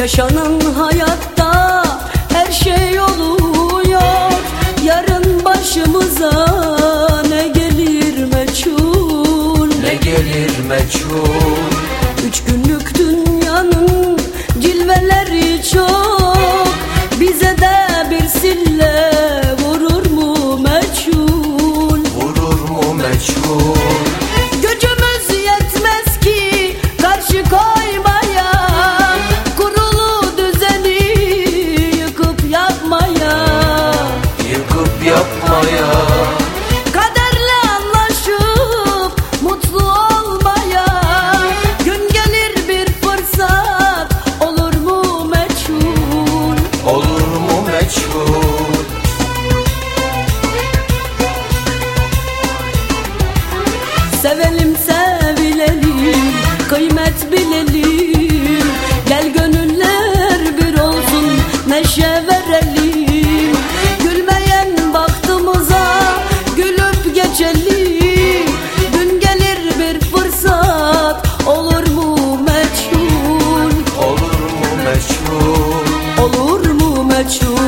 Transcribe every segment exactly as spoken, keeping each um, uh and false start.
Yaşanan hayatta her şey oluyor. Yarın başımıza ne gelir meçhul, ne gelir meçhul. Üç günlük dünyanın cilveleri çok, bize de bir sille vurur mu meçhul, vurur mu meçhul. Gücümüz yetmez ki karşı koymaya, kurulu düzeni yıkıp yapmaya, yıkıp yapmaya. Kaderle anlaşıp mutlu olmaya, gün gelir bir fırsat, olur mu meçhul, olur mu meçhul. Sevelim sevilelim, kıymet bilelim, gel gönüller bir olsun, neşe verelim. Gülmeyen baktığımıza gülüp geçelim, gün gelir bir fırsat, olur mu meçhul, olur mu meçhul. olur mu meçhul.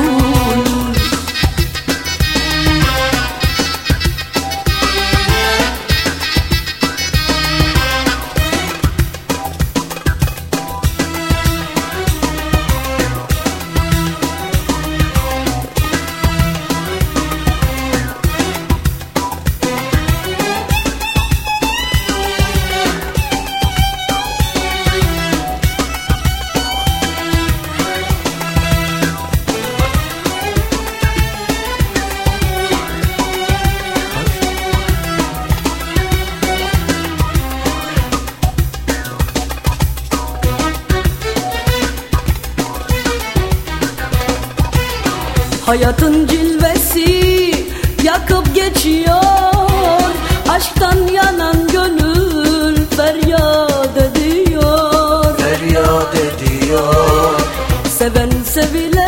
Hayatın cilvesi yakıp geçiyor, aşktan yanan gönül feryat ediyor, feryat ediyor. Seven sevilen